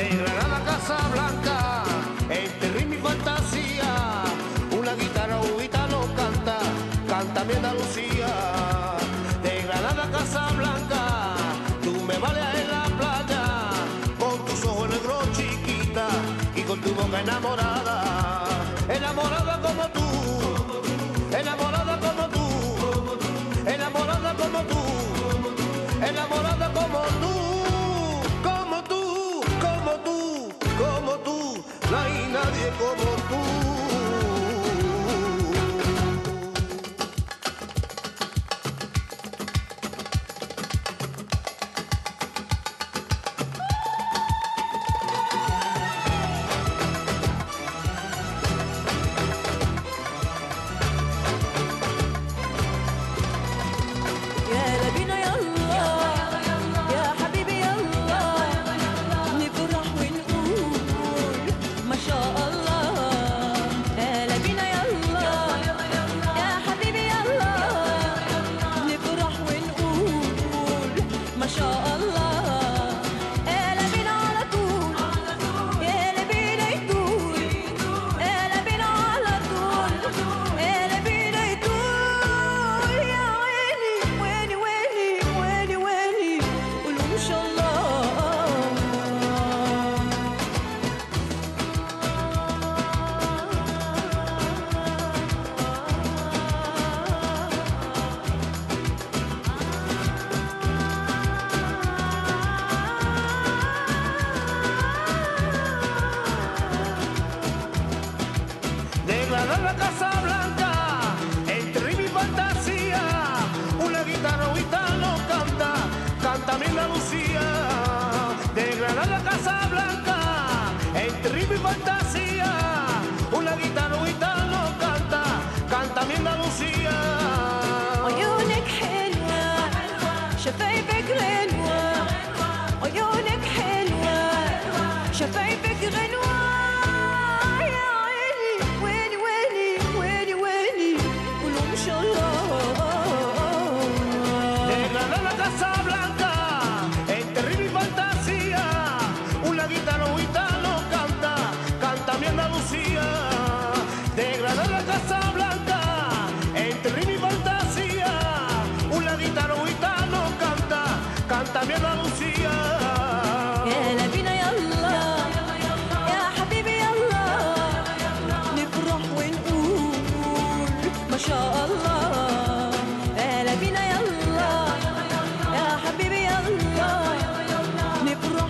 de Granada a Casablanca, entre ritmo y fantasía, una guitarra un gitano canta, canta mi Andalucía. De Granada a Casablanca, tú me baleas en la playa, con tus ojos negros chiquita y con tu boca enamorada, enamorada como tú, enamorada como tú, enamorada como tú, enamorada como tú, como tú, como tú, como tú, no hay nadie como tú. De la Casa Blanca, entre ritmo y fantasía, una guitarra gitano canta, canta mi Andalucía. De Granada a Casa Blanca, entre ritmo y fantasía, una guitarra gitano canta, canta mi Andalucía. عيونك حلوة شفايفك غنوة عيونك حلوة شفايفك غنوة يا عيني ويني ويني ويني ويني قولوا ما شاء الله. De Granada a Casablanca, entre ritmo y fantasía, una guitarra gitano canta, canta mi Andalucía. De Granada a Casablanca, entre ritmo y fantasía, una guitarra gitano canta, canta mi Andalucía. يلا بينا يلا يا حبيبي يلا نفرح ونقول ما شاء الله. يلا بينا يلا يا حبيبي يلا نفرح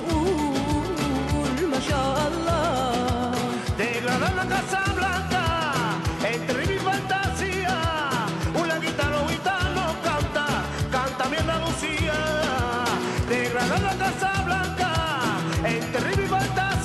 ونقول ما شاء الله. De Granada a Casablanca, entre ritmo y fantasía, una guitarra gitano canta, canta mi Andalucía. De Granada a Casablanca, entre ritmo y fantasía.